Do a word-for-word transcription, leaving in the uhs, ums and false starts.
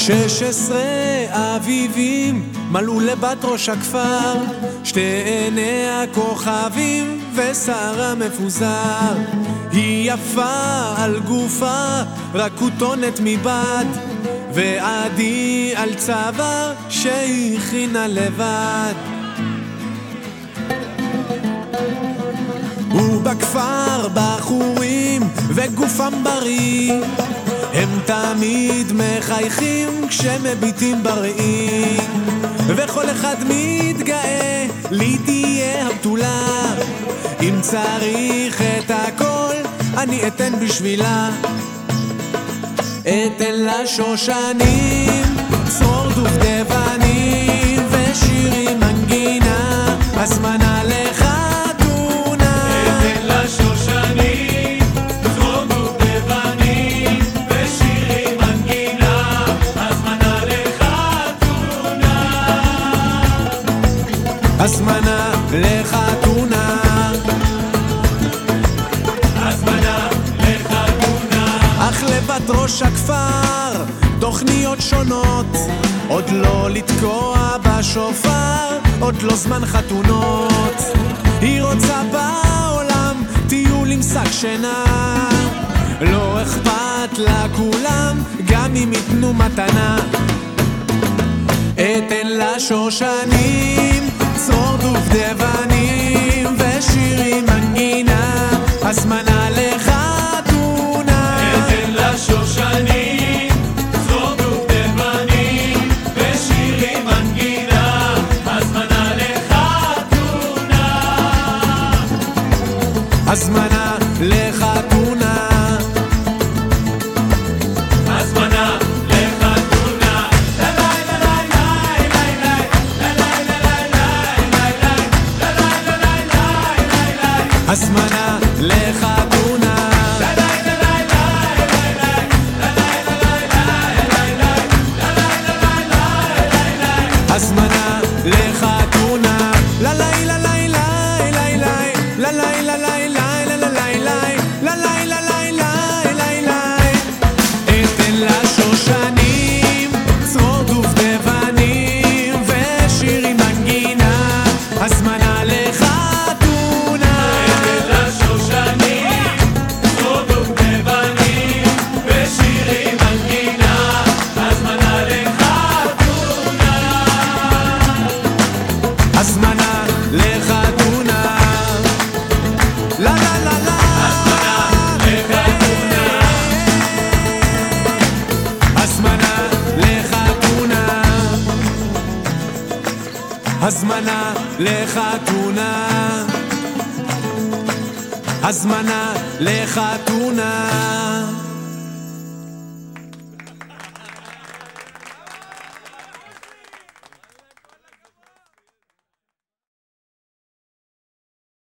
שש עשרה אביבים מלאו לבת ראש הכפר, שתי עיני הכוכבים ושערה מפוזר. היא יפה על גופה, רק כותונת מבד, ועדי על צוואר שהכינה לבד. ובכפר בחורים וגופם בריא, הם תמיד מחייכים כשמביטים בראי, וכל אחד מתגאה לי תהיה הבתולה. אם צריך את הכל אני אתן בשבילה, אתן לה שושנים, צרור דובדבנים ושירים מנגינה, הזמנה לחתונה. אתן לה שושנים, צרור דובדבנים ושירים מנגינה, הזמנה לחתונה. הזמנה לחתונה, הזמנה לחתונה. אך לבת ראש הכפר תוכניות שונות, עוד לא לתקוע בשופר, עוד לא זמן חתונות. היא רוצה בעולם טיול עם שק שינה, לא אכפת לה כולם גם אם יתנו מתנה. אתן לה שושנים, צרור דובדבנים ושירים מנגינה, הזמנה לחתונה. אתן לה שושנים, צרור דובדבנים ושירים מנגינה, הזמנה לחתונה. הזמנה לחתונה, הזמנה לחתונה. הזמנה לחתונה, הזמנה לחתונה. לה לה לה לה לה לה לה לה לה לה לה לה לה לה. אתן לה שושנים, צרור דובדבנים ושירים מנגינה, הזמנה לחתונה. אתן לה שושנים, צרור דובדבנים ושירים מנגינה, הזמנה לחתונה. הזמנה לחתונה, לה לה לה לה. הזמנה לחתונה, הזמנה לחתונה, הזמנה לחתונה.